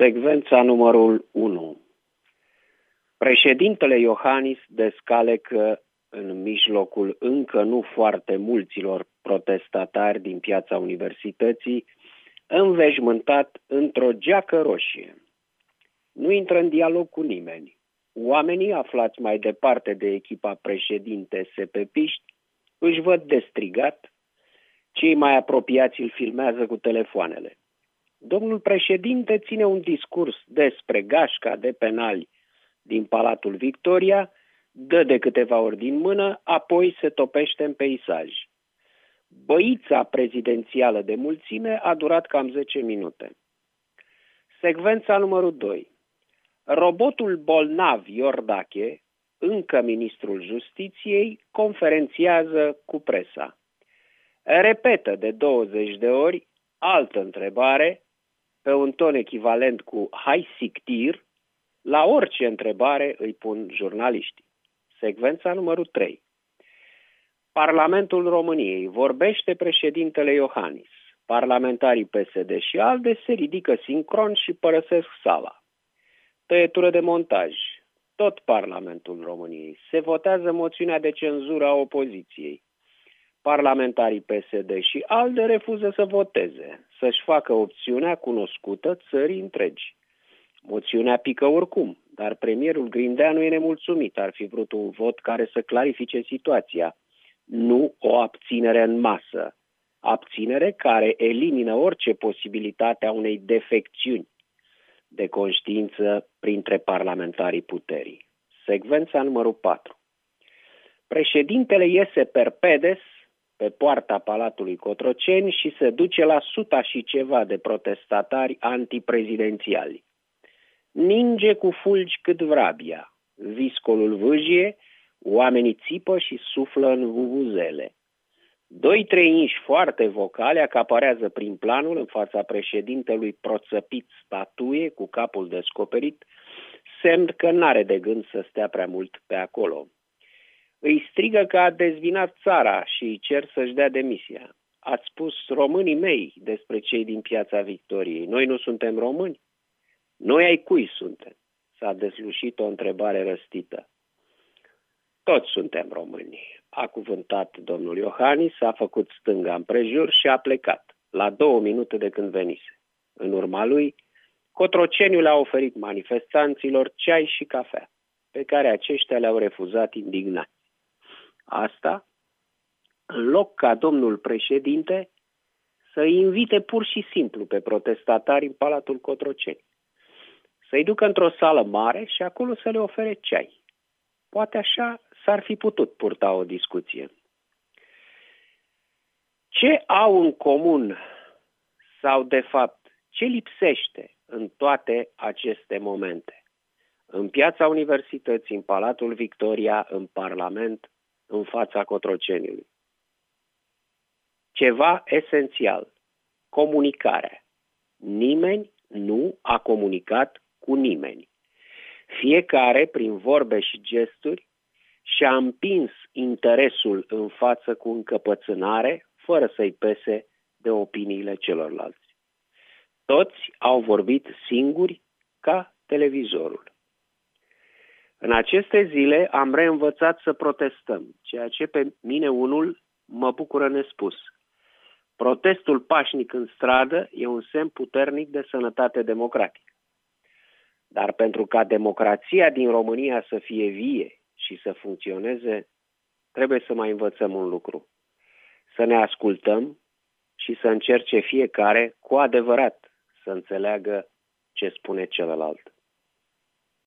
Secvența numărul 1. Președintele Iohannis descalecă în mijlocul încă nu foarte mulților protestatari din piața universității, înveșmântat într-o geacă roșie. Nu intră în dialog cu nimeni. Oamenii aflați mai departe de echipa președinte sepepiști își văd de strigat, cei mai apropiați îl filmează cu telefoanele. Domnul președinte ține un discurs despre gașca de penali din Palatul Victoria, dă de câteva ori din mână, apoi se topește în peisaj. Băița prezidențială de mulțime a durat cam 10 minute. Secvența numărul 2. Robotul bolnav Iordache, încă ministrul Justiției, conferențiază cu presa. Repetă de 20 de ori altă întrebare, pe un ton echivalent cu hai sictir, la orice întrebare îi pun jurnaliștii. Secvența numărul 3. Parlamentul României, vorbește președintele Iohannis. Parlamentarii PSD și ALDE se ridică sincron și părăsesc sala. Tăietură de montaj. Tot Parlamentul României. Se votează moțiunea de cenzură a opoziției. Parlamentarii PSD și ALDE refuză să voteze, să-și facă opțiunea cunoscută țării întregi. Moțiunea pică oricum, dar premierul Grindeanu e nemulțumit. Ar fi vrut un vot care să clarifice situația, nu o abținere în masă. Abținere care elimină orice posibilitate a unei defecțiuni de conștiință printre parlamentarii puterii. Secvența numărul 4. Președintele iese perpedes pe poarta Palatului Cotroceni și se duce la 100 și ceva de protestatari antiprezidențiali. Ninge cu fulgi cât vrabia, viscolul vâjie, oamenii țipă și suflă în vuvuzele. 2-3 inși foarte vocale acaparează prin planul în fața președintelui proțăpit statuie cu capul descoperit, semn că n-are de gând să stea prea mult pe acolo. Îi strigă că a dezvinat țara și îi cer să-și dea demisia. Ați spus românii mei despre cei din Piața Victoriei. Noi nu suntem români? Noi ai cui suntem? S-a deslușit o întrebare răstită. Toți suntem români, a cuvântat domnul Iohannis, a făcut stânga împrejur și a plecat, la 2 minute de când venise. În urma lui, Cotroceniu le-a oferit manifestanților ceai și cafea, pe care aceștia le-au refuzat indignați. Asta, în loc ca domnul președinte să-i invite pur și simplu pe protestatari în Palatul Cotroceni, să-i ducă într-o sală mare și acolo să le ofere ceai. Poate așa s-ar fi putut purta o discuție. Ce au în comun sau, de fapt, ce lipsește în toate aceste momente? În Piața Universității, în Palatul Victoria, în Parlament, în fața Cotroceniului. Ceva esențial. Comunicarea. Nimeni nu a comunicat cu nimeni. Fiecare, prin vorbe și gesturi, și-a împins interesul în față cu încăpățânare, fără să-i pese de opiniile celorlalți. Toți au vorbit singuri ca televizorul. În aceste zile am reînvățat să protestăm, ceea ce pe mine unul mă bucură nespus. Protestul pașnic în stradă e un semn puternic de sănătate democratică. Dar pentru ca democrația din România să fie vie și să funcționeze, trebuie să mai învățăm un lucru. Să ne ascultăm și să încerce fiecare cu adevărat să înțeleagă ce spune celălalt.